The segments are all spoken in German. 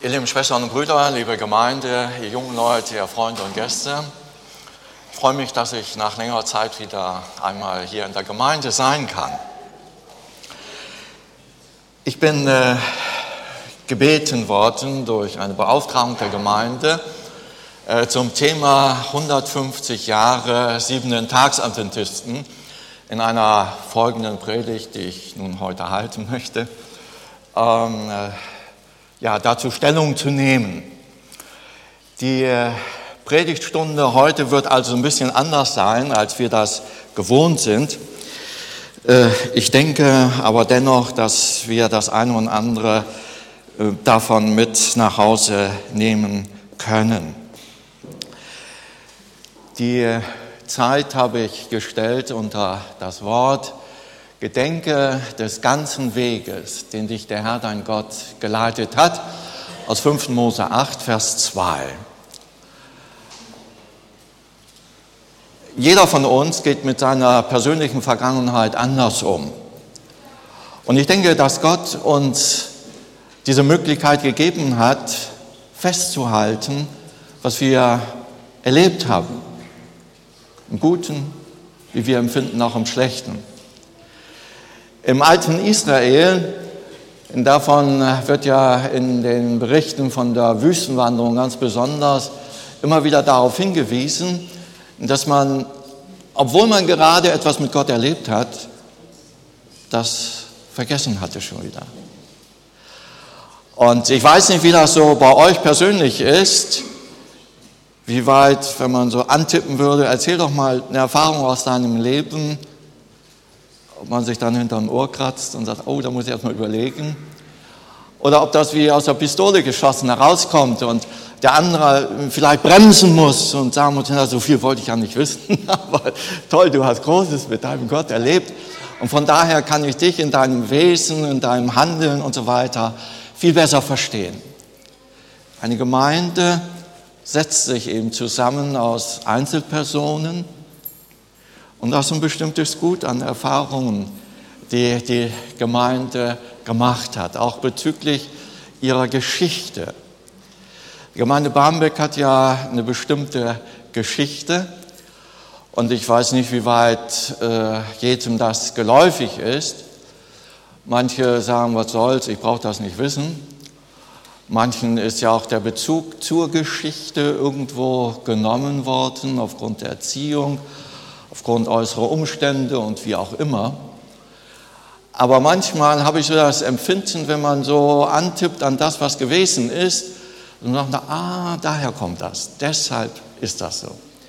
Ihr lieben Schwestern und Brüder, liebe Gemeinde, ihr jungen Leute, ihr Freunde und Gäste, ich freue mich, dass ich nach längerer Zeit wieder einmal hier in der Gemeinde sein kann. Ich bin gebeten worden durch eine Beauftragung der Gemeinde zum Thema 150 Jahre Siebenten-Tags-Adventisten in einer folgenden Predigt, die ich nun heute halten möchte, dazu Stellung zu nehmen. Die Predigtstunde heute wird also ein bisschen anders sein, als wir das gewohnt sind. Ich denke aber dennoch, dass wir das eine und andere davon mit nach Hause nehmen können. Die Zeit habe ich gestellt unter das Wort: Gedenke des ganzen Weges, den dich der Herr dein Gott geleitet hat, aus 5. Mose 8, Vers 2. Jeder von uns geht mit seiner persönlichen Vergangenheit anders um. Und ich denke, dass Gott uns diese Möglichkeit gegeben hat, festzuhalten, was wir erlebt haben. Im Guten, wie wir empfinden, auch im Schlechten. Im alten Israel, davon wird ja in den Berichten von der Wüstenwanderung ganz besonders immer wieder darauf hingewiesen, dass man, obwohl man gerade etwas mit Gott erlebt hat, das vergessen hatte schon wieder. Und ich weiß nicht, wie das so bei euch persönlich ist, wie weit, wenn man so antippen würde, erzähl doch mal eine Erfahrung aus deinem Leben, ob man sich dann hinterm Ohr kratzt und sagt, oh, da muss ich erst mal überlegen. Oder ob das wie aus der Pistole geschossen herauskommt und der andere vielleicht bremsen muss und sagen muss, so viel wollte ich ja nicht wissen, aber toll, du hast Großes mit deinem Gott erlebt. Und von daher kann ich dich in deinem Wesen, in deinem Handeln und so weiter viel besser verstehen. Eine Gemeinde setzt sich eben zusammen aus Einzelpersonen, und das ist ein bestimmtes Gut an Erfahrungen, die die Gemeinde gemacht hat, auch bezüglich ihrer Geschichte. Die Gemeinde Barmbek hat ja eine bestimmte Geschichte, und ich weiß nicht, wie weit jedem das geläufig ist. Manche sagen, was soll's, ich brauche das nicht wissen. Manchen ist ja auch der Bezug zur Geschichte irgendwo genommen worden, aufgrund der Erziehung, aufgrund äußerer Umstände und wie auch immer. Aber manchmal habe ich so das Empfinden, wenn man so antippt an das, was gewesen ist, und sagt, daher kommt das, deshalb ist das so.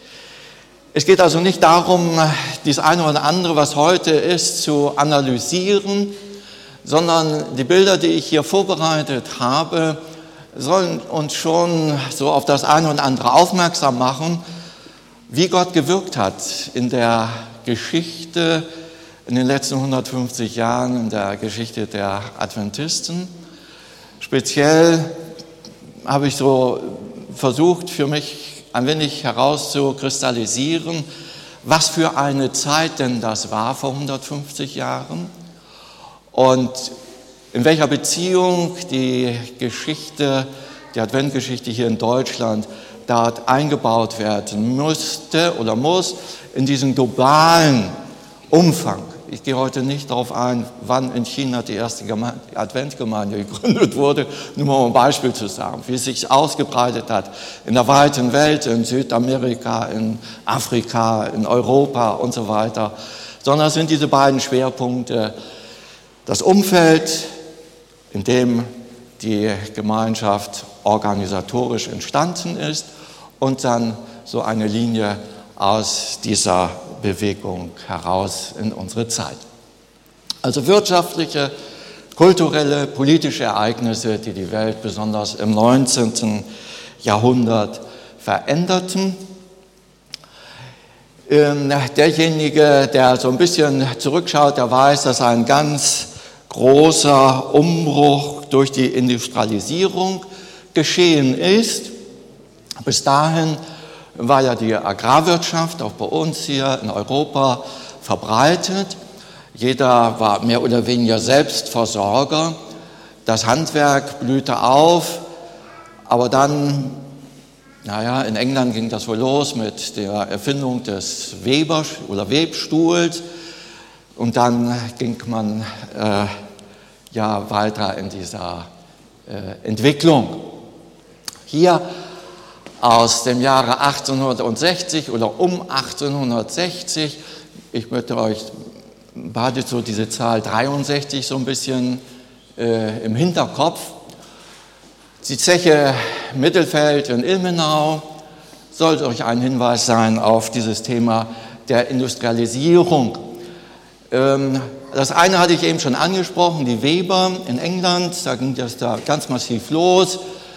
Es geht also nicht darum, das eine oder andere, was heute ist, zu analysieren, sondern die Bilder, die ich hier vorbereitet habe, sollen uns schon so auf das eine oder andere aufmerksam machen, wie Gott gewirkt hat in der Geschichte, in den letzten 150 Jahren, in der Geschichte der Adventisten. Speziell habe ich so versucht, für mich ein wenig herauszukristallisieren, was für eine Zeit denn das war vor 150 Jahren und in welcher Beziehung die Geschichte, die Adventgeschichte hier in Deutschland, dort eingebaut werden musste oder muss in diesen globalen Umfang. Ich gehe heute nicht darauf ein, wann in China die erste Adventgemeinde gegründet wurde, nur mal um ein Beispiel zu sagen, wie es sich ausgebreitet hat in der weiten Welt, in Südamerika, in Afrika, in Europa und so weiter, sondern es sind diese beiden Schwerpunkte, das Umfeld, in dem die Gemeinschaft organisatorisch entstanden ist und dann so eine Linie aus dieser Bewegung heraus in unsere Zeit. Also wirtschaftliche, kulturelle, politische Ereignisse, die die Welt besonders im 19. Jahrhundert veränderten. Derjenige, der so ein bisschen zurückschaut, der weiß, dass ein ganz großer Umbruch durch die Industrialisierung geschehen ist. Bis dahin war ja die Agrarwirtschaft auch bei uns hier in Europa verbreitet. Jeder war mehr oder weniger Selbstversorger. Das Handwerk blühte auf Aber dann, in England ging das wohl los mit der Erfindung des Webstuhls und dann ging man weiter in dieser Entwicklung. Hier aus dem Jahre 1860 oder um 1860, ich möchte euch behaltet so diese Zahl 63 so ein bisschen im Hinterkopf. Die Zeche Mittelfeld in Ilmenau sollte euch ein Hinweis sein auf dieses Thema der Industrialisierung. Das eine hatte ich eben schon angesprochen, die Weber in England, da ging das da ganz massiv los.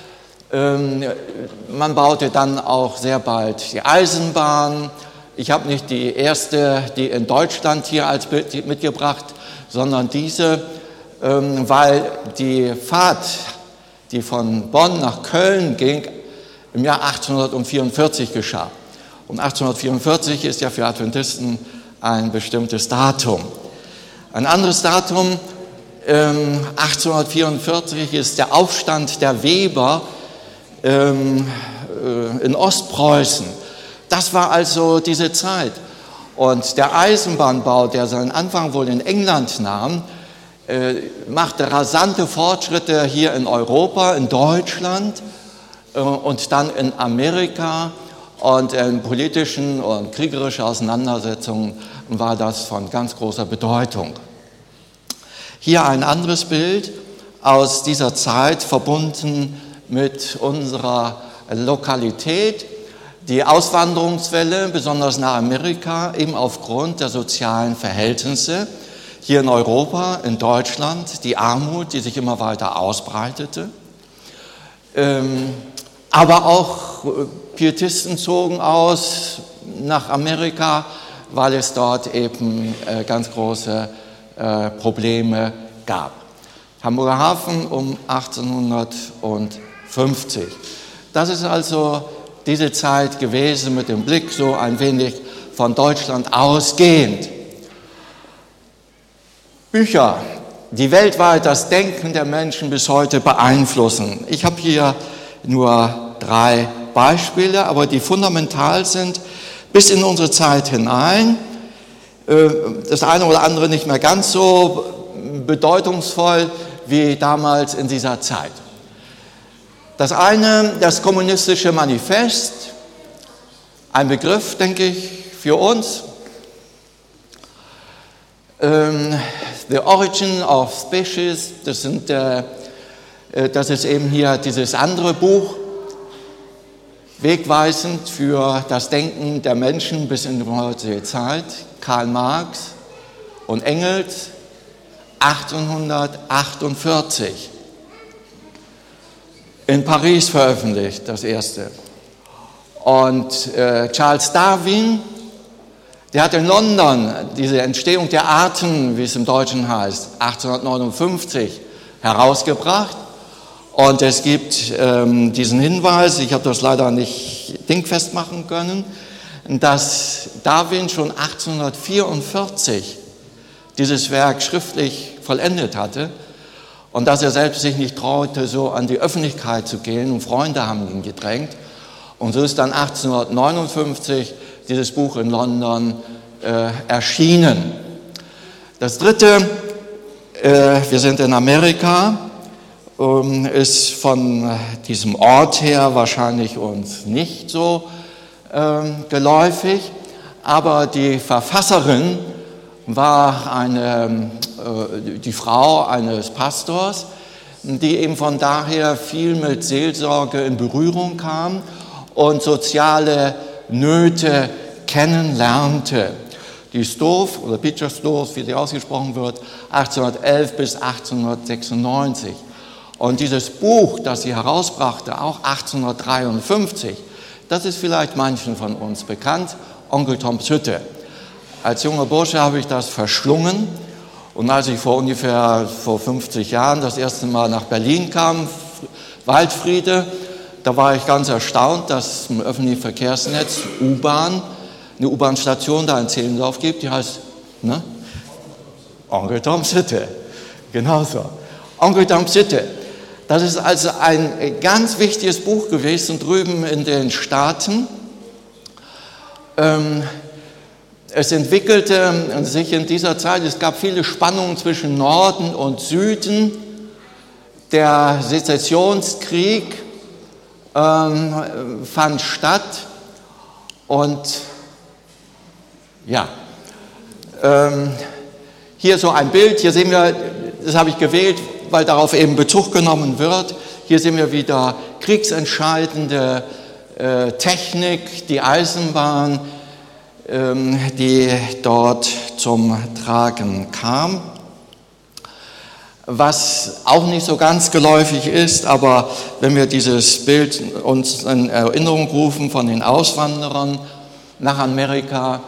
Man baute dann auch sehr bald die Eisenbahn. Ich habe nicht die erste, die in Deutschland hier als Bild mitgebracht, sondern diese, weil die Fahrt, die von Bonn nach Köln ging, im Jahr 1844 geschah. Und 1844 ist ja für Adventisten ein bestimmtes Datum. Ein anderes Datum, 1844, ist der Aufstand der Weber in Ostpreußen. Das war also diese Zeit. Und der Eisenbahnbau, der seinen Anfang wohl in England nahm, machte rasante Fortschritte hier in Europa, in Deutschland und dann in Amerika. Und in politischen und kriegerischen Auseinandersetzungen war das von ganz großer Bedeutung. Hier ein anderes Bild aus dieser Zeit, verbunden mit unserer Lokalität. Die Auswanderungswelle, besonders nach Amerika, eben aufgrund der sozialen Verhältnisse hier in Europa, in Deutschland, die Armut, die sich immer weiter ausbreitete. Aber auch Pietisten zogen aus nach Amerika, weil es dort eben ganz große Probleme gab. Hamburger Hafen um 1850. Das ist also diese Zeit gewesen mit dem Blick so ein wenig von Deutschland ausgehend. Bücher, die weltweit das Denken der Menschen bis heute beeinflussen. Ich habe hier nur 3 Beispiele, aber die fundamental sind bis in unsere Zeit hinein. Das eine oder andere nicht mehr ganz so bedeutungsvoll wie damals in dieser Zeit. Das eine, das kommunistische Manifest, ein Begriff, denke ich, für uns. The Origin of Species, das ist eben hier dieses andere Buch, wegweisend für das Denken der Menschen bis in die heutige Zeit. Karl Marx und Engels, 1848. In Paris veröffentlicht, das erste. Und Charles Darwin, der hat in London diese Entstehung der Arten, wie es im Deutschen heißt, 1859 herausgebracht. Und es gibt diesen Hinweis, ich habe das leider nicht dingfest machen können, dass Darwin schon 1844 dieses Werk schriftlich vollendet hatte. Und dass er selbst sich nicht traute, so an die Öffentlichkeit zu gehen, und Freunde haben ihn gedrängt. Und so ist dann 1859 dieses Buch in London erschienen. Das dritte, wir sind in Amerika, ist von diesem Ort her wahrscheinlich uns nicht so geläufig, aber die Verfasserin war die Frau eines Pastors, die eben von daher viel mit Seelsorge in Berührung kam und soziale Nöte kennenlernte. Die Stove, oder Beecher Stove, wie sie ausgesprochen wird, 1811 bis 1896. Und dieses Buch, das sie herausbrachte, auch 1853, das ist vielleicht manchen von uns bekannt, Onkel Toms Hütte. Als junger Bursche habe ich das verschlungen. Und als ich vor 50 Jahren das erste Mal nach Berlin kam, Waldfriede, da war ich ganz erstaunt, dass es im öffentlichen Verkehrsnetz U-Bahn, eine U-Bahn-Station da in Zehlendorf gibt, die heißt Onkel Toms Hütte. Genau so. Onkel Toms Hütte. Das ist also ein ganz wichtiges Buch gewesen drüben in den Staaten. Es entwickelte sich in dieser Zeit, es gab viele Spannungen zwischen Norden und Süden. Der Sezessionskrieg fand statt und ja, hier so ein Bild, hier sehen wir, das habe ich gewählt, weil darauf eben Bezug genommen wird. Hier sehen wir wieder kriegsentscheidende Technik, die Eisenbahn, die dort zum Tragen kam. Was auch nicht so ganz geläufig ist, aber wenn wir dieses Bild uns in Erinnerung rufen von den Auswanderern nach Amerika,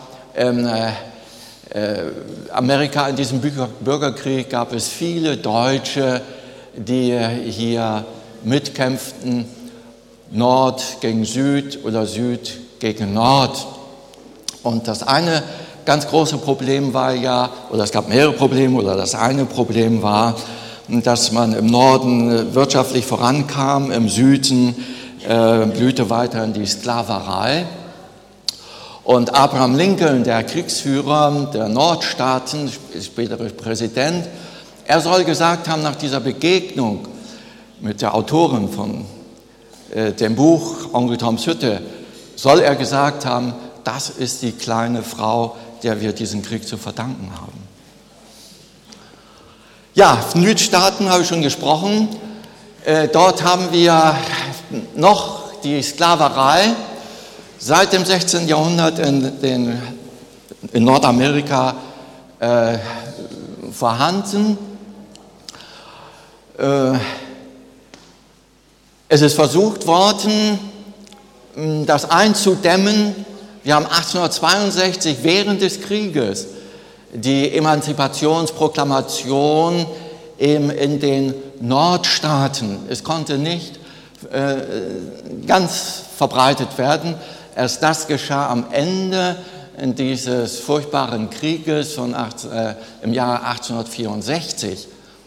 in diesem Bürgerkrieg gab es viele Deutsche, die hier mitkämpften, Nord gegen Süd oder Süd gegen Nord. Und das eine ganz große Problem war ja, oder es gab mehrere Probleme, oder das eine Problem war, dass man im Norden wirtschaftlich vorankam, im Süden blühte weiterhin die Sklaverei. Und Abraham Lincoln, der Kriegsführer der Nordstaaten, spätere Präsident, er soll gesagt haben, nach dieser Begegnung mit der Autorin von dem Buch Onkel Toms Hütte, soll er gesagt haben, das ist die kleine Frau, der wir diesen Krieg zu verdanken haben. Ja, Südstaaten habe ich schon gesprochen. Dort haben wir noch die Sklaverei seit dem 16. Jahrhundert in Nordamerika vorhanden. Es ist versucht worden, das einzudämmen. Wir haben 1862 während des Krieges die Emanzipationsproklamation in den Nordstaaten. Es konnte nicht ganz verbreitet werden. Erst das geschah am Ende dieses furchtbaren Krieges im Jahre 1864.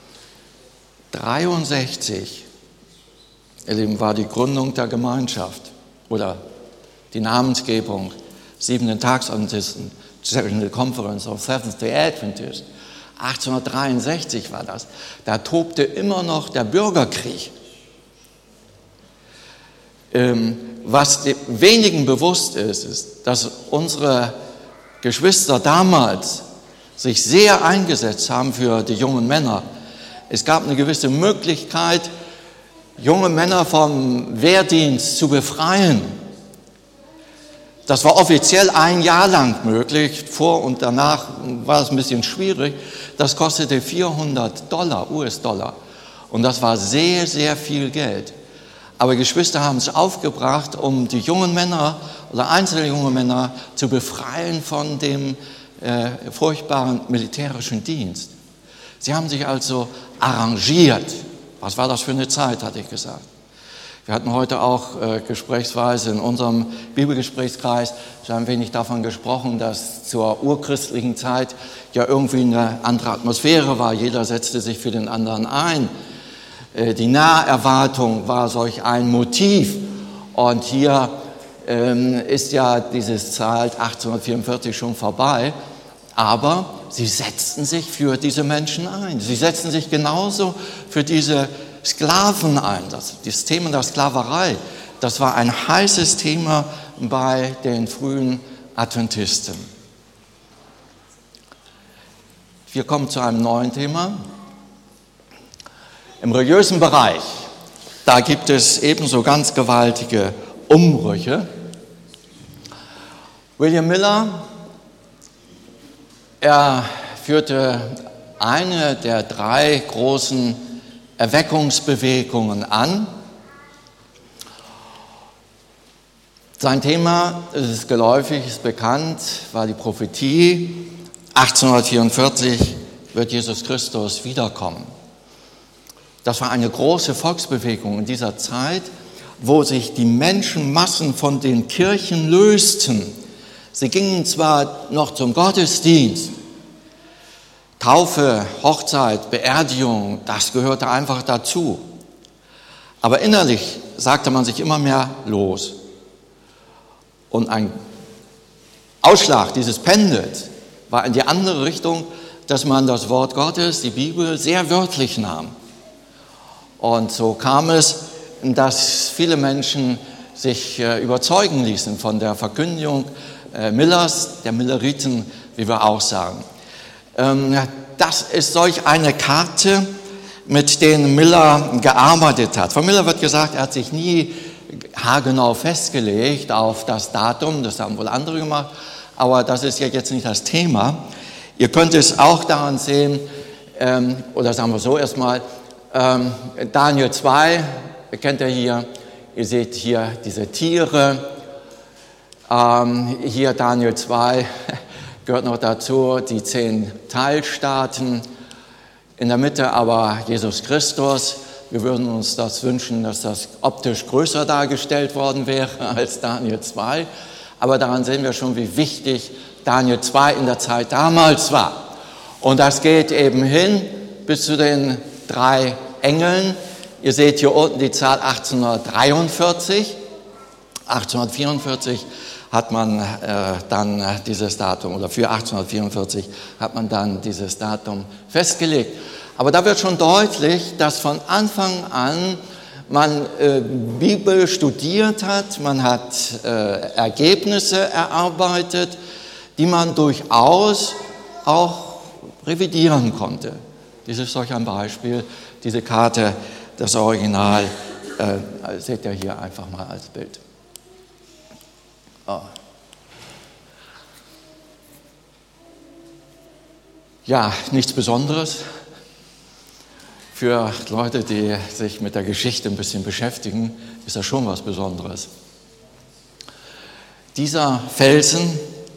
1963, ihr Lieben, war die Gründung der Gemeinschaft oder die Namensgebung Siebenten-Tags-Adventisten, General Conference of Seventh-day Adventists. 1863 war das. Da tobte immer noch der Bürgerkrieg. Was wenigen bewusst ist, ist, dass unsere Geschwister damals sich sehr eingesetzt haben für die jungen Männer. Es gab eine gewisse Möglichkeit, junge Männer vom Wehrdienst zu befreien. Das war offiziell ein Jahr lang möglich, vor und danach war es ein bisschen schwierig. Das kostete $400, US-Dollar. Und das war sehr, sehr viel Geld. Aber Geschwister haben es aufgebracht, um die jungen Männer oder einzelne junge Männer zu befreien von dem furchtbaren militärischen Dienst. Sie haben sich also arrangiert. Was war das für eine Zeit, hatte ich gesagt. Wir hatten heute auch gesprächsweise in unserem Bibelgesprächskreis so ein wenig davon gesprochen, dass zur urchristlichen Zeit ja irgendwie eine andere Atmosphäre war. Jeder setzte sich für den anderen ein. Die Naherwartung war solch ein Motiv. Und hier ist ja diese Zeit 1844 schon vorbei. Aber sie setzten sich für diese Menschen ein. Sie setzten sich genauso für diese Sklaven ein. Das Thema der Sklaverei, das war ein heißes Thema bei den frühen Adventisten. Wir kommen zu einem neuen Thema. Im religiösen Bereich, da gibt es ebenso ganz gewaltige Umbrüche. William Miller, er führte eine der 3 großen Erweckungsbewegungen an. Sein Thema, es ist geläufig, ist bekannt, war die Prophetie. 1844 wird Jesus Christus wiederkommen. Das war eine große Volksbewegung in dieser Zeit, wo sich die Menschenmassen von den Kirchen lösten. Sie gingen zwar noch zum Gottesdienst, Taufe, Hochzeit, Beerdigung, das gehörte einfach dazu. Aber innerlich sagte man sich immer mehr los. Und ein Ausschlag dieses Pendels war in die andere Richtung, dass man das Wort Gottes, die Bibel, sehr wörtlich nahm. Und so kam es, dass viele Menschen sich überzeugen ließen von der Verkündigung Millers, der Milleriten, wie wir auch sagen. Das ist solch eine Karte, mit denen Miller gearbeitet hat. Von Miller wird gesagt, er hat sich nie haargenau festgelegt auf das Datum, das haben wohl andere gemacht, aber das ist ja jetzt nicht das Thema. Ihr könnt es auch daran sehen, oder sagen wir so erstmal, Daniel 2, kennt ihr hier, ihr seht hier diese Tiere, hier Daniel 2 gehört noch dazu, die 10 Teilstaaten, in der Mitte aber Jesus Christus. Wir würden uns das wünschen, dass das optisch größer dargestellt worden wäre als Daniel 2. Aber daran sehen wir schon, wie wichtig Daniel 2 in der Zeit damals war. Und das geht eben hin bis zu den 3 Engeln. Ihr seht hier unten die Zahl 1843. 1844 hat man dann dieses Datum, oder für 1844 hat man dann dieses Datum festgelegt. Aber da wird schon deutlich, dass von Anfang an man Bibel studiert hat, man hat Ergebnisse erarbeitet, die man durchaus auch revidieren konnte. Dies ist solch ein Beispiel, diese Karte, das Original, seht ihr hier einfach mal als Bild. Oh. Ja, nichts Besonderes. Für Leute, die sich mit der Geschichte ein bisschen beschäftigen, ist das schon was Besonderes. Dieser Felsen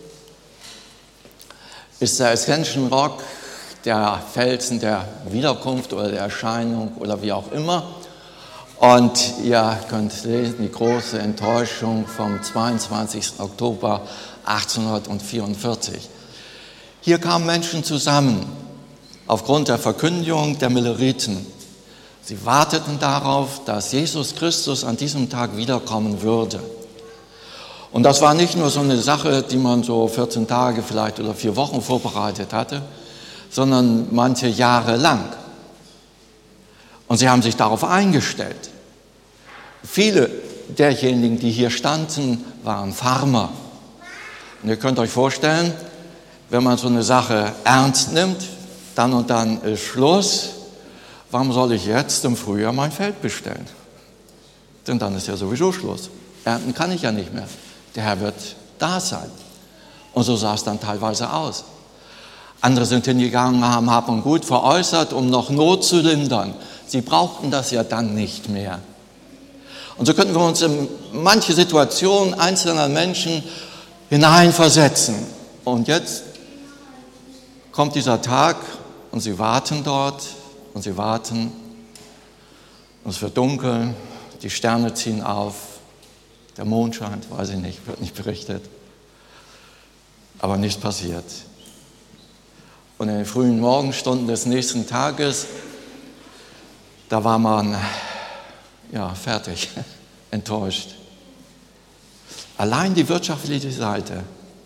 ist der Ascension Rock, der Felsen der Wiederkunft oder der Erscheinung oder wie auch immer. Und ihr könnt lesen, die große Enttäuschung vom 22. Oktober 1844. Hier kamen Menschen zusammen aufgrund der Verkündigung der Milleriten. Sie warteten darauf, dass Jesus Christus an diesem Tag wiederkommen würde. Und das war nicht nur so eine Sache, die man so 14 Tage vielleicht oder 4 Wochen vorbereitet hatte, sondern manche Jahre lang. Und sie haben sich darauf eingestellt. Viele derjenigen, die hier standen, waren Farmer. Und ihr könnt euch vorstellen, wenn man so eine Sache ernst nimmt, dann und dann ist Schluss, warum soll ich jetzt im Frühjahr mein Feld bestellen? Denn dann ist ja sowieso Schluss. Ernten kann ich ja nicht mehr. Der Herr wird da sein. Und so sah es dann teilweise aus. Andere sind hingegangen, haben Hab und Gut veräußert, um noch Not zu lindern. Sie brauchten das ja dann nicht mehr. Und so könnten wir uns in manche Situationen einzelner Menschen hineinversetzen. Und jetzt kommt dieser Tag und sie warten dort und sie warten. Und es wird dunkel, die Sterne ziehen auf, der Mond scheint, weiß ich nicht, wird nicht berichtet. Aber nichts passiert. Und in den frühen Morgenstunden des nächsten Tages, da war man fertig, enttäuscht. Allein die wirtschaftliche Seite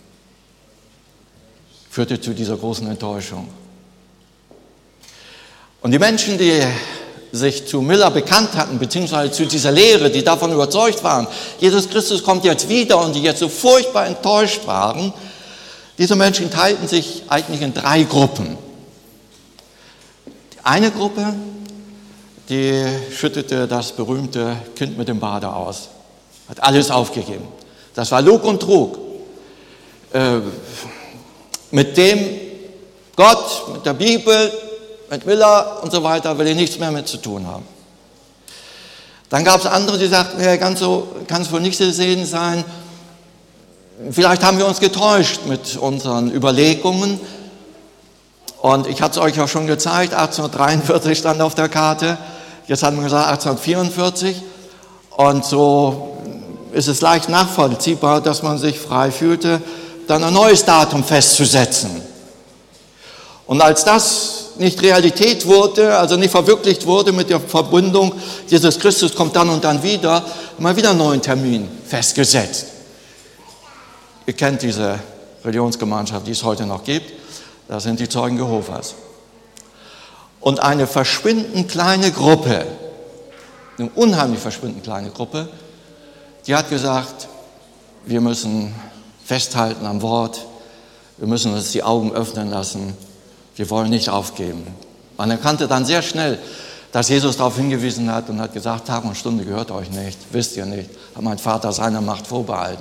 führte zu dieser großen Enttäuschung. Und die Menschen, die sich zu Miller bekannt hatten, beziehungsweise zu dieser Lehre, die davon überzeugt waren, Jesus Christus kommt jetzt wieder und die jetzt so furchtbar enttäuscht waren, diese Menschen teilten sich eigentlich in 3 Gruppen. Die eine Gruppe, die schüttete das berühmte Kind mit dem Bade aus, hat alles aufgegeben. Das war Lug und Trug. Mit dem Gott, mit der Bibel, mit Miller und so weiter will ich nichts mehr mit zu tun haben. Dann gab es andere, die sagten, ja, ganz so kann es wohl nicht zu sehen sein. Vielleicht haben wir uns getäuscht mit unseren Überlegungen. Und ich hatte es euch ja schon gezeigt, 1843 stand auf der Karte. Jetzt haben wir gesagt 1844. Und so ist es leicht nachvollziehbar, dass man sich frei fühlte, dann ein neues Datum festzusetzen. Und als das nicht Realität wurde, also nicht verwirklicht wurde mit der Verbindung, Jesus Christus kommt dann und dann wieder, mal wieder einen neuen Termin festgesetzt. Ihr kennt diese Religionsgemeinschaft, die es heute noch gibt, das sind die Zeugen Jehovas. Und eine verschwindend kleine Gruppe, eine unheimlich verschwindend kleine Gruppe, die hat gesagt, wir müssen festhalten am Wort, wir müssen uns die Augen öffnen lassen, wir wollen nicht aufgeben. Man erkannte dann sehr schnell, dass Jesus darauf hingewiesen hat und hat gesagt, Tag und Stunde gehört euch nicht, wisst ihr nicht, hat mein Vater seiner Macht vorbehalten.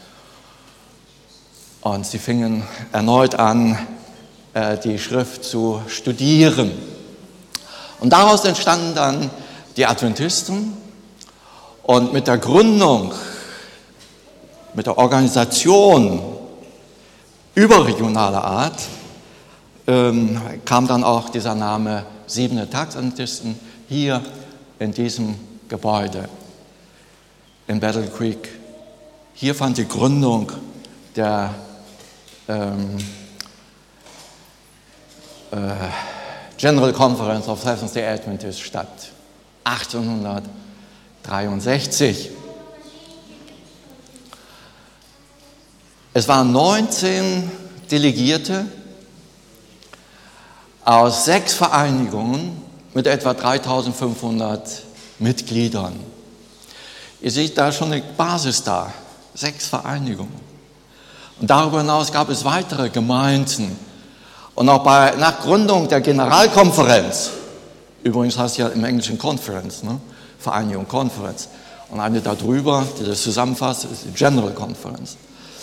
Und sie fingen erneut an, die Schrift zu studieren. Und daraus entstanden dann die Adventisten und mit der Gründung, mit der Organisation überregionaler Art kam dann auch dieser Name Siebente-Tags-Adventisten hier in diesem Gebäude in Battle Creek. Hier fand die Gründung der General Conference of Seventh-day Adventists statt, 1863. Es waren 19 Delegierte aus 6 Vereinigungen mit etwa 3.500 Mitgliedern. Ihr seht da schon eine Basis da, 6 Vereinigungen. Und darüber hinaus gab es weitere Gemeinden. Und auch nach Gründung der Generalkonferenz, übrigens heißt ja im Englischen Conference, ne? Vereinigung, Conference, und eine darüber, die das zusammenfasst, ist die General Conference.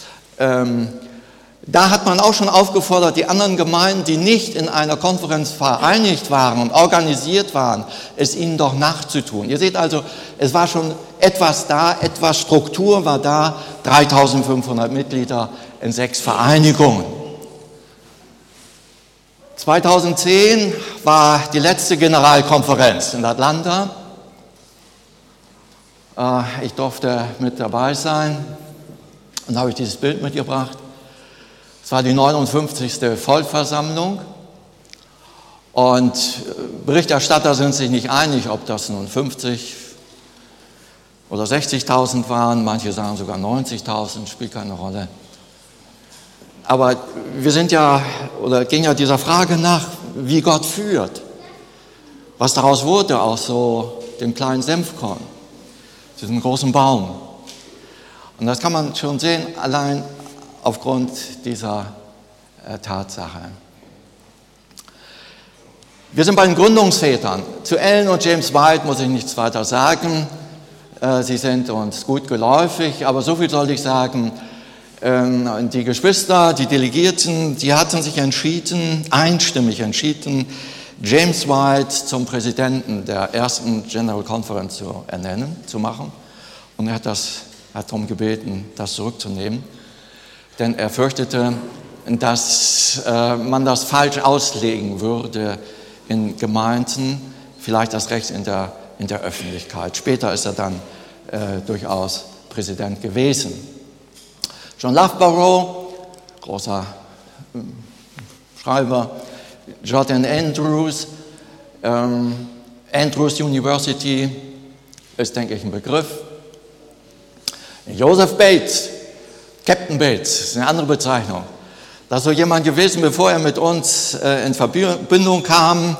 Da hat man auch schon aufgefordert, die anderen Gemeinden, die nicht in einer Konferenz vereinigt waren und organisiert waren, es ihnen doch nachzutun. Ihr seht also, es war schon etwas da, etwas Struktur war da, 3.500 Mitglieder in 6 Vereinigungen. 2010 war die letzte Generalkonferenz in Atlanta. Ich durfte mit dabei sein und habe ich dieses Bild mitgebracht. Es war die 59. Vollversammlung und Berichterstatter sind sich nicht einig, ob das nun 50 oder 60.000 waren, manche sagen sogar 90.000, spielt keine Rolle. Aber wir sind ja, oder gehen ja dieser Frage nach, wie Gott führt. Was daraus wurde aus so dem kleinen Senfkorn, diesem großen Baum. Und das kann man schon sehen, allein aufgrund dieser Tatsache. Wir sind bei den Gründungsvätern. Zu Ellen und James White muss ich nichts weiter sagen. Sie sind uns gut geläufig, aber so viel soll ich sagen. Die Geschwister, die Delegierten, die hatten sich einstimmig entschieden, James White zum Präsidenten der ersten General Conference zu machen. Und er hat darum gebeten, das zurückzunehmen. Denn er fürchtete, dass man das falsch auslegen würde in Gemeinden, vielleicht erst recht in der Öffentlichkeit. Später ist er dann durchaus Präsident gewesen. John Loughborough, großer Schreiber, Jordan Andrews, Andrews University ist, denke ich, ein Begriff. Joseph Bates, Captain Bates, ist eine andere Bezeichnung. Das ist so jemand gewesen, bevor er mit uns in Verbindung kam,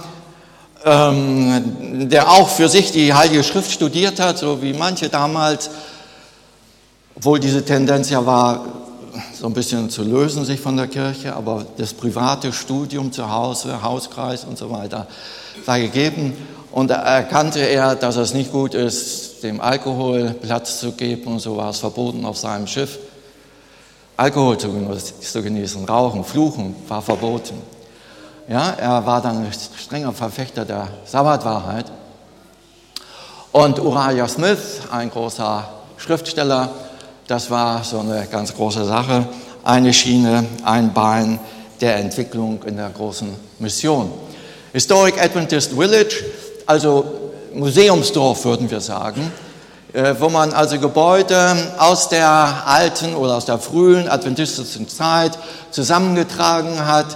der auch für sich die Heilige Schrift studiert hat, so wie manche damals, obwohl diese Tendenz ja war, so ein bisschen zu lösen sich von der Kirche, aber das private Studium zu Hause, Hauskreis und so weiter war gegeben. Und da erkannte er, dass es nicht gut ist, dem Alkohol Platz zu geben, und so war es verboten auf seinem Schiff. Alkohol zu genießen, Rauchen, Fluchen war verboten. Ja, er war dann ein strenger Verfechter der Sabbatwahrheit. Und Uriah Smith, ein großer Schriftsteller, das war so eine ganz große Sache, eine Schiene, ein Bein der Entwicklung in der großen Mission. Historic Adventist Village, also Museumsdorf würden wir sagen, wo man also Gebäude aus der alten oder aus der frühen adventistischen Zeit zusammengetragen hat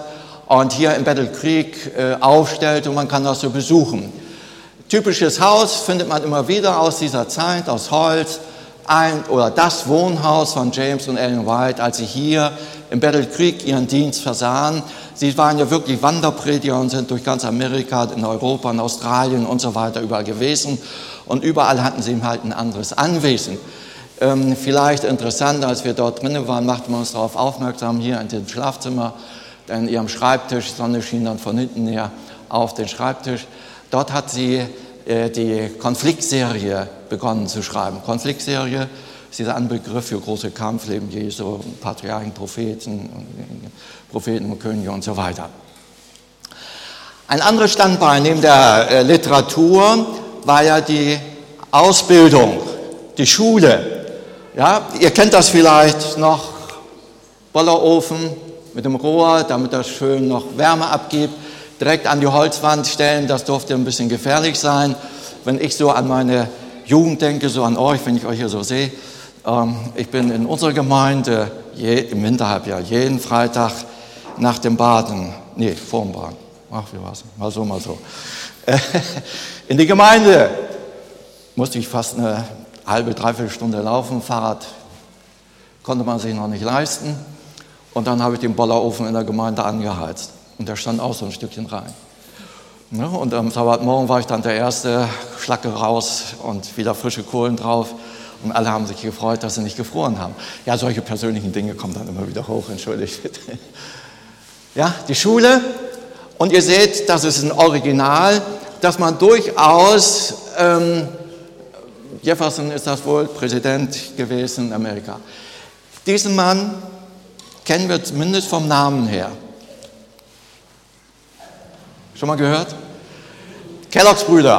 und hier in Battle Creek aufstellt und man kann das so besuchen. Typisches Haus findet man immer wieder aus dieser Zeit, aus Holz, das Wohnhaus von James und Ellen White, als sie hier in Battle Creek ihren Dienst versahen. Sie waren ja wirklich Wanderprediger und sind durch ganz Amerika, in Europa, in Australien und so weiter überall gewesen. Und überall hatten sie halt ein anderes Anwesen. Vielleicht interessant, als wir dort drinnen waren, machten wir uns darauf aufmerksam, hier in dem Schlafzimmer, in ihrem Schreibtisch, die Sonne schien dann von hinten her auf den Schreibtisch. Dort hat sie die Konfliktserie begonnen zu schreiben. Konfliktserie ist dieser Anbegriff für große Kampfleben Jesu, Patriarchen, Propheten und Könige und so weiter. Ein anderes Standbein neben der Literatur war ja die Ausbildung, die Schule. Ja, ihr kennt das vielleicht noch, Bollerofen mit dem Rohr, damit das schön noch Wärme abgibt, direkt an die Holzwand stellen, das durfte ein bisschen gefährlich sein. Wenn ich so an meine Jugend denke, so an euch, wenn ich euch hier so sehe, ich bin in unserer Gemeinde im Winterhalbjahr jeden Freitag nach dem Baden, vor dem Baden, wie war's, mal so, in die Gemeinde musste ich fast eine halbe, dreiviertel Stunde laufen, Fahrrad konnte man sich noch nicht leisten und dann habe ich den Bollerofen in der Gemeinde angeheizt. Und der stand auch so ein Stückchen rein. Ja, und am Sabbatmorgen war ich dann der Erste, Schlacke raus und wieder frische Kohlen drauf. Und alle haben sich gefreut, dass sie nicht gefroren haben. Ja, solche persönlichen Dinge kommen dann immer wieder hoch, entschuldigt bitte. Ja, die Schule. Und ihr seht, das ist ein Original, dass man durchaus, Jefferson ist das wohl, Präsident gewesen in Amerika. Diesen Mann kennen wir zumindest vom Namen her. Schon mal gehört? Kellogg's Brüder.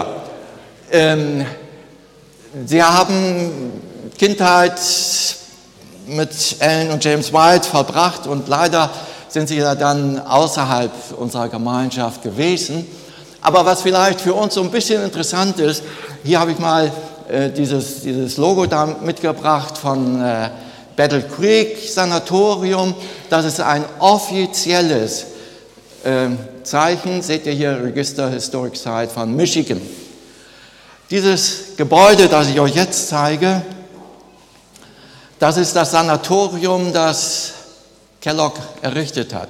Sie haben Kindheit mit Ellen und James White verbracht und leider sind sie ja dann außerhalb unserer Gemeinschaft gewesen. Aber was vielleicht für uns so ein bisschen interessant ist, hier habe ich mal dieses Logo da mitgebracht von Battle Creek Sanatorium. Das ist ein offizielles Zeichen, seht ihr hier, Register Historic Site von Michigan. Dieses Gebäude, das ich euch jetzt zeige, das ist das Sanatorium, das Kellogg errichtet hat.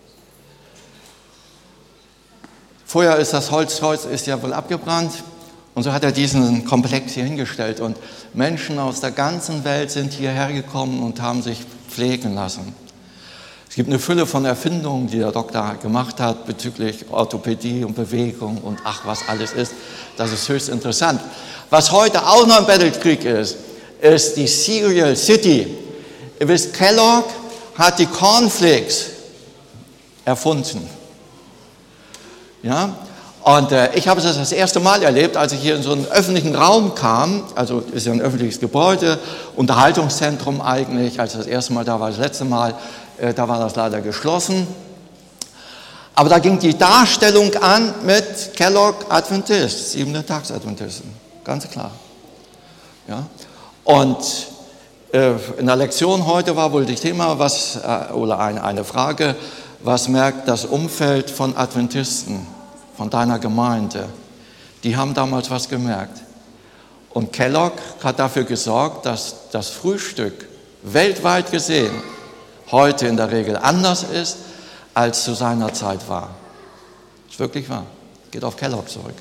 Vorher ist das Holz ist ja wohl abgebrannt und so hat er diesen Komplex hier hingestellt und Menschen aus der ganzen Welt sind hierher gekommen und haben sich pflegen lassen. Es gibt eine Fülle von Erfindungen, die der Doktor gemacht hat bezüglich Orthopädie und Bewegung und was alles ist. Das ist höchst interessant. Was heute auch noch in Battle Creek ist die Cereal City. Ihr wisst, Kellogg hat die Cornflakes erfunden. Ja? Und ich habe das erste Mal erlebt, als ich hier in so einen öffentlichen Raum kam, also ist ja ein öffentliches Gebäude, Unterhaltungszentrum eigentlich, als ich das erste Mal da war, das letzte Mal, da war das leider geschlossen. Aber da ging die Darstellung an mit Kellogg Adventist, 7-Tags-Adventisten, ganz klar. Ja? Und in der Lektion heute war wohl das Thema, oder eine Frage, was merkt das Umfeld von Adventisten, von deiner Gemeinde? Die haben damals was gemerkt. Und Kellogg hat dafür gesorgt, dass das Frühstück weltweit gesehen heute in der Regel anders ist, als zu seiner Zeit war. Das ist wirklich wahr. Geht auf Kellogg zurück.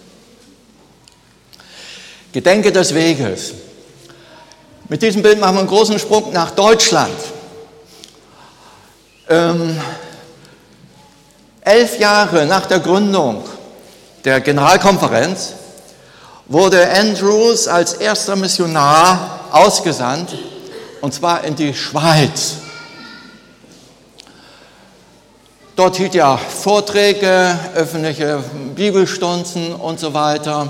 Gedenke des Weges. Mit diesem Bild machen wir einen großen Sprung nach Deutschland. 11 Jahre nach der Gründung der Generalkonferenz wurde Andrews als erster Missionar ausgesandt, und zwar in die Schweiz. Dort hielt er Vorträge, öffentliche Bibelstunden und so weiter.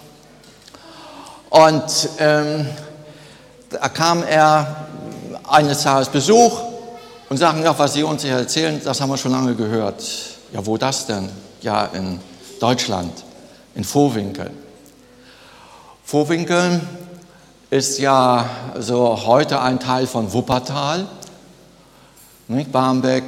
Und da kam er eines Tages Besuch und sagten, ja, was Sie uns hier erzählen, das haben wir schon lange gehört. Ja, wo das denn? Ja, in Deutschland, in Vohwinkel. Vohwinkel ist ja so heute ein Teil von Wuppertal. nicht? Barmen,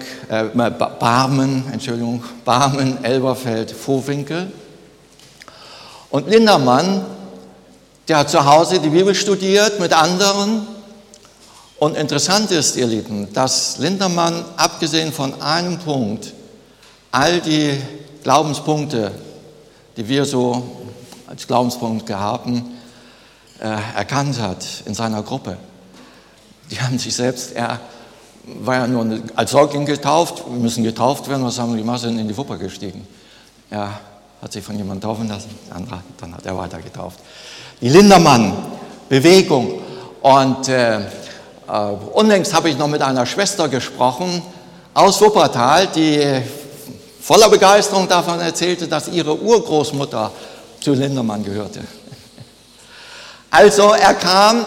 Elberfeld, Vohwinkel. Und Lindermann, der hat zu Hause die Bibel studiert mit anderen. Und interessant ist, ihr Lieben, dass Lindermann, abgesehen von einem Punkt, all die Glaubenspunkte, die wir so als Glaubenspunkte haben, erkannt hat in seiner Gruppe. Die haben sich selbst, er war ja nur als Säugling getauft, wir müssen getauft werden, was haben die Massen in die Wupper gestiegen. Er hat sich von jemandem taufen lassen, der andere, dann hat er weiter getauft. Die Lindermann-Bewegung. Und unlängst habe ich noch mit einer Schwester gesprochen aus Wuppertal, die voller Begeisterung davon erzählte, dass ihre Urgroßmutter zu Lindermann gehörte. Also er kam,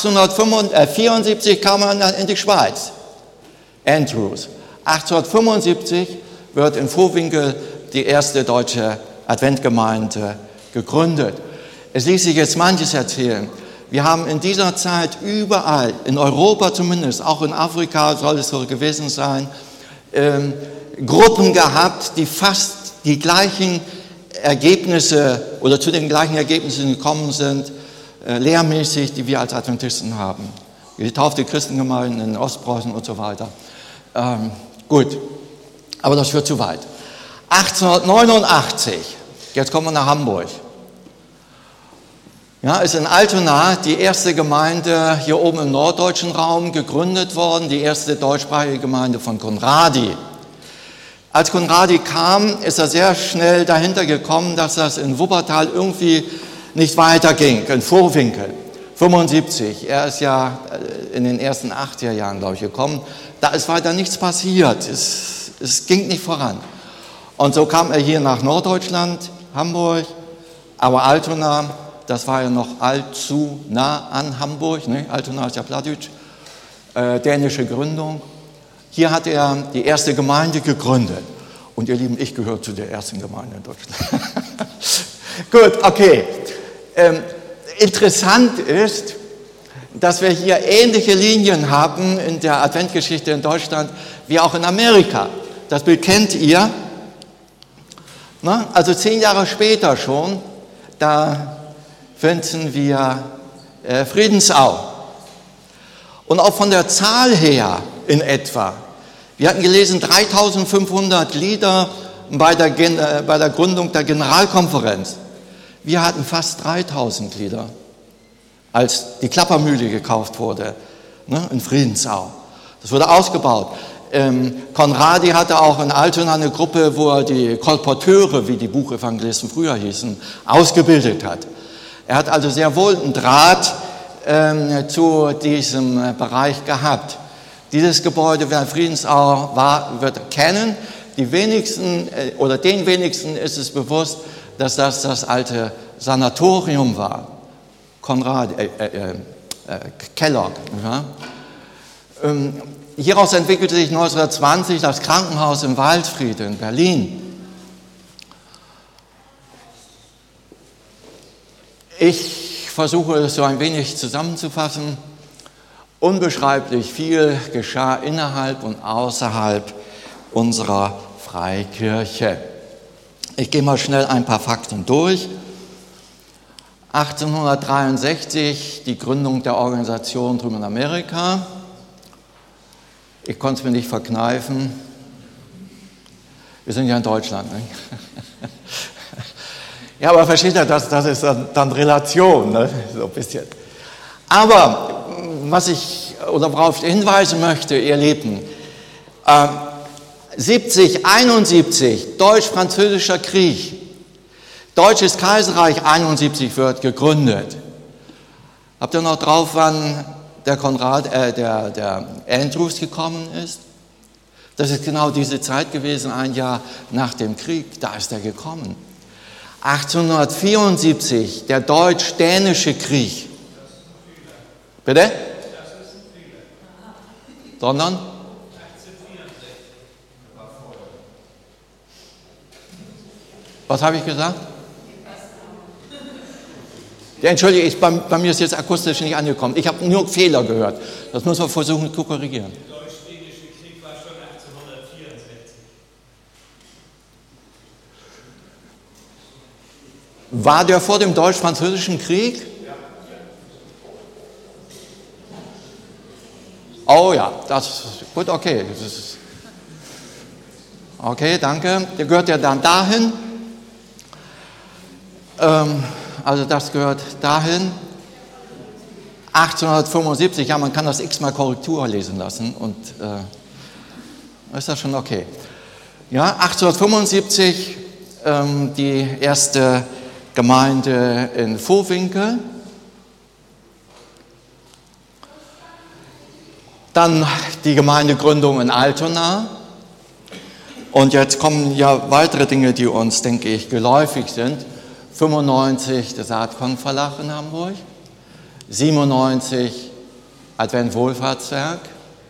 1874 kam er in die Schweiz, Andrews. 1875 wird in Vohwinkel die erste deutsche Adventgemeinde gegründet. Es ließ sich jetzt manches erzählen. Wir haben in dieser Zeit überall, in Europa zumindest, auch in Afrika soll es so gewesen sein, Gruppen gehabt, die fast die gleichen Ergebnisse oder zu den gleichen Ergebnissen gekommen sind, lehrmäßig, die wir als Adventisten haben. Getaufte Christengemeinden in Ostpreußen und so weiter. Gut, aber das führt zu weit. 1889, jetzt kommen wir nach Hamburg. Ja, ist in Altona die erste Gemeinde hier oben im norddeutschen Raum gegründet worden, die erste deutschsprachige Gemeinde von Conradi. Als Conradi kam, ist er sehr schnell dahinter gekommen, dass das in Wuppertal irgendwie nicht weiterging, in Vohwinkel, 75. Er ist ja in den ersten 80er Jahren, glaube ich, gekommen. Da ist weiter nichts passiert, es ging nicht voran. Und so kam er hier nach Norddeutschland, Hamburg, aber Altona, das war ja noch allzu nah an Hamburg, ne? Altona ist ja Plattdeutsch, dänische Gründung. Hier hat er die erste Gemeinde gegründet. Und ihr Lieben, ich gehöre zu der ersten Gemeinde in Deutschland. Gut, okay. Interessant ist, dass wir hier ähnliche Linien haben in der Adventgeschichte in Deutschland wie auch in Amerika. Das Bild kennt ihr. Na, also 10 Jahre später schon, da finden wir Friedensau. Und auch von der Zahl her in etwa. Wir hatten gelesen 3500 Lieder bei der Gründung der Generalkonferenz. Wir hatten fast 3000 Lieder, als die Klappermühle gekauft wurde, ne, in Friedensau. Das wurde ausgebaut. Conradi hatte auch in Altona eine Gruppe, wo er die Kolporteure, wie die Buchevangelisten früher hießen, ausgebildet hat. Er hat also sehr wohl einen Draht zu diesem Bereich gehabt. Dieses Gebäude, wer Friedensau war, wird kennen. Die wenigsten oder den wenigsten ist es bewusst, dass das das alte Sanatorium war. Kellogg. Ja. Hieraus entwickelte sich 1920 das Krankenhaus im Waldfried in Berlin. Ich versuche es so ein wenig zusammenzufassen. Unbeschreiblich viel geschah innerhalb und außerhalb unserer Freikirche. Ich gehe mal schnell ein paar Fakten durch. 1863 die Gründung der Organisation drüben in Amerika. Ich konnte es mir nicht verkneifen. Wir sind ja in Deutschland. Ne? Ja, aber versteht ihr, das ist dann Relation, ne? So ein bisschen. Aber worauf ich hinweisen möchte, ihr Lieben, 71 Deutsch-Französischer Krieg, Deutsches Kaiserreich 71 wird gegründet. Habt ihr noch drauf, wann der Andrews gekommen ist? Das ist genau diese Zeit gewesen, ein Jahr nach dem Krieg, da ist er gekommen. 1874, der Deutsch-Dänische Krieg. Bitte? Sondern? Was habe ich gesagt? Ja, entschuldige, bei mir ist jetzt akustisch nicht angekommen. Ich habe nur Fehler gehört. Das muss man versuchen zu korrigieren. Der Deutsch-Dänische Krieg war schon War der vor dem Deutsch-Französischen Krieg? Oh ja, gut, okay. Okay, danke. Der gehört ja dann dahin. Also das gehört dahin. 1875, ja, man kann das x-mal Korrektur lesen lassen und ist das schon okay. Ja, 1875 die erste Gemeinde in Vohwinkel. Dann die Gemeindegründung in Altona. Und jetzt kommen ja weitere Dinge, die uns, denke ich, geläufig sind. 95 der Saatkorn Verlag in Hamburg. 97 Advent Wohlfahrtswerk.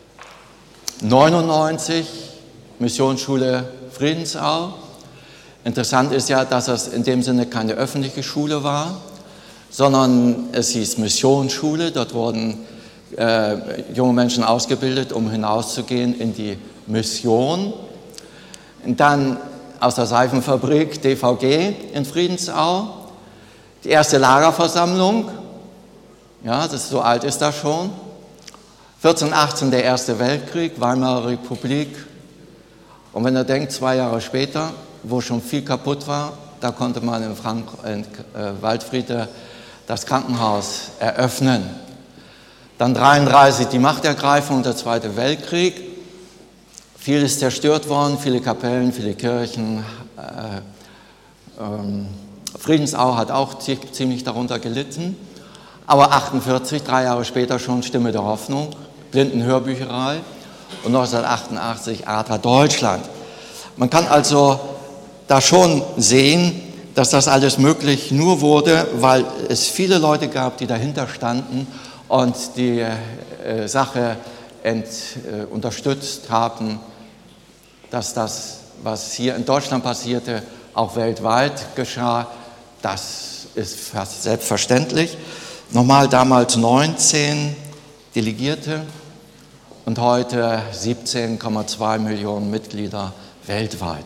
99 Missionsschule Friedensau. Interessant ist ja, dass es in dem Sinne keine öffentliche Schule war, sondern es hieß Missionsschule. Dort wurden junge Menschen ausgebildet, um hinauszugehen in die Mission. Und dann aus der Seifenfabrik DVG in Friedensau. Die erste Lagerversammlung, ja, so alt ist das schon. 1418 der Erste Weltkrieg, Weimarer Republik. Und wenn ihr denkt, 2 Jahre später, wo schon viel kaputt war, da konnte man in Waldfriede das Krankenhaus eröffnen. Dann 1933 die Machtergreifung und der Zweite Weltkrieg. Viel ist zerstört worden, viele Kapellen, viele Kirchen. Friedensau hat auch ziemlich darunter gelitten. Aber 1948, 3 Jahre später schon Stimme der Hoffnung, Blindenhörbücherei und 1988 ADRA Deutschland. Man kann also da schon sehen, dass das alles möglich nur wurde, weil es viele Leute gab, die dahinter standen und die Sache unterstützt haben, dass das, was hier in Deutschland passierte, auch weltweit geschah. Das ist fast selbstverständlich. Nochmal damals 19 Delegierte und heute 17,2 Millionen Mitglieder weltweit.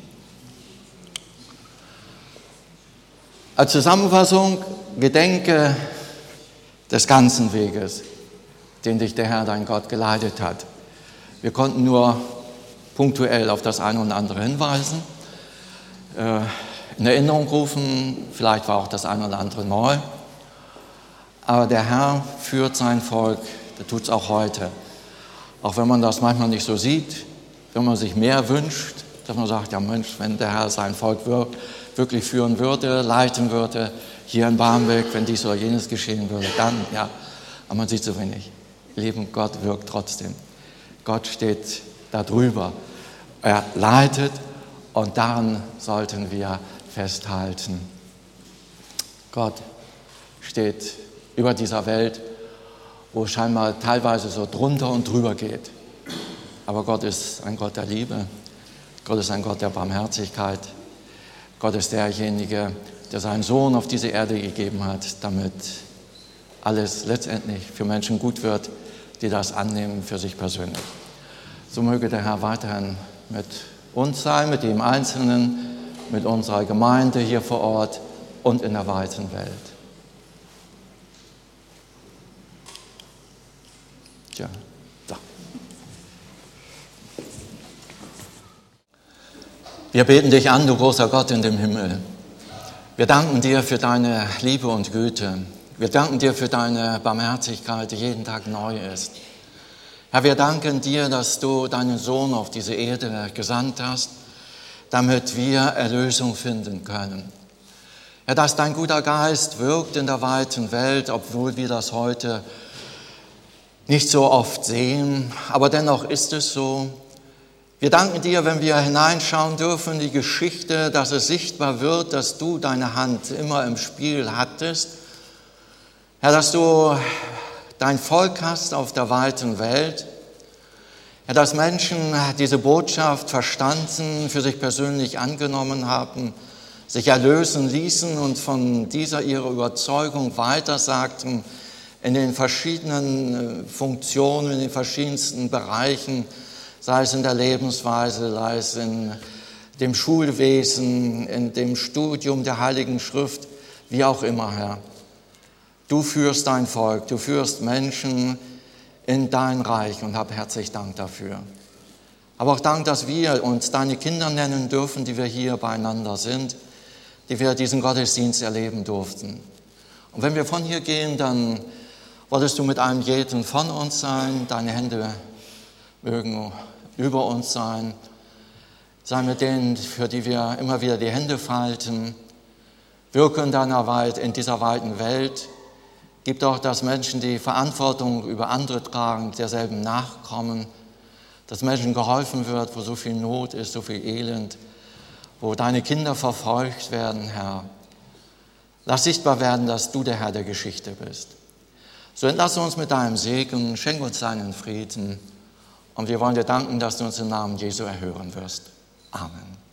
Als Zusammenfassung, gedenke des ganzen Weges, den dich der Herr, dein Gott, geleitet hat. Wir konnten nur punktuell auf das eine und andere hinweisen, in Erinnerung rufen, vielleicht war auch das eine oder andere neu. Aber der Herr führt sein Volk, der tut es auch heute. Auch wenn man das manchmal nicht so sieht, wenn man sich mehr wünscht, dass man sagt, ja Mensch, wenn der Herr sein Volk wirklich führen würde, leiten würde, hier in Barmbek, wenn dies oder jenes geschehen würde, dann, ja, aber man sieht so wenig. Lieben Gott wirkt trotzdem. Gott steht da drüber. Er leitet und daran sollten wir festhalten. Gott steht über dieser Welt, wo es scheinbar teilweise so drunter und drüber geht. Aber Gott ist ein Gott der Liebe. Gott ist ein Gott der Barmherzigkeit. Gott ist derjenige, der seinen Sohn auf diese Erde gegeben hat, damit alles letztendlich für Menschen gut wird, die das annehmen für sich persönlich. So möge der Herr weiterhin mit uns sein, mit jedem Einzelnen, mit unserer Gemeinde hier vor Ort und in der weiten Welt. Tja, da. Wir beten dich an, du großer Gott in dem Himmel. Wir danken dir für deine Liebe und Güte. Wir danken dir für deine Barmherzigkeit, die jeden Tag neu ist. Herr, wir danken dir, dass du deinen Sohn auf diese Erde gesandt hast, damit wir Erlösung finden können. Herr, dass dein guter Geist wirkt in der weiten Welt, obwohl wir das heute nicht so oft sehen, aber dennoch ist es so. Wir danken dir, wenn wir hineinschauen dürfen in die Geschichte, dass es sichtbar wird, dass du deine Hand immer im Spiel hattest. Herr, dass du dein Volk hast auf der weiten Welt. Herr, dass Menschen diese Botschaft verstanden, für sich persönlich angenommen haben, sich erlösen ließen und von dieser ihrer Überzeugung weitersagten in den verschiedenen Funktionen, in den verschiedensten Bereichen, sei es in der Lebensweise, sei es in dem Schulwesen, in dem Studium der Heiligen Schrift, wie auch immer, Herr. Du führst dein Volk, du führst Menschen in dein Reich und hab herzlich Dank dafür. Aber auch Dank, dass wir uns deine Kinder nennen dürfen, die wir hier beieinander sind, die wir diesen Gottesdienst erleben durften. Und wenn wir von hier gehen, dann wolltest du mit einem jeden von uns sein, deine Hände mögen über uns sein. Sei mit denen, für die wir immer wieder die Hände falten. Wirke in dieser weiten Welt. Gib doch, dass Menschen die Verantwortung über andere tragen, derselben nachkommen. Dass Menschen geholfen wird, wo so viel Not ist, so viel Elend, wo deine Kinder verfolgt werden, Herr. Lass sichtbar werden, dass du der Herr der Geschichte bist. So entlasse uns mit deinem Segen, schenk uns deinen Frieden. Und wir wollen dir danken, dass du uns im Namen Jesu erhören wirst. Amen.